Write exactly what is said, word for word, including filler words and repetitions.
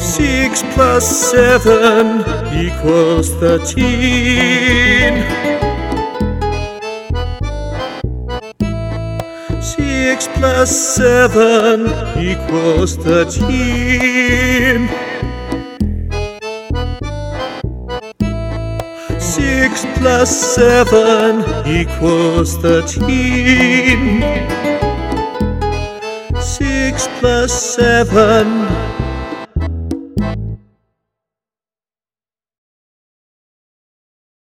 Six plus seven equals thirteen. Six plus seven equals thirteen. Six plus seven equals thirteen. Six plus seven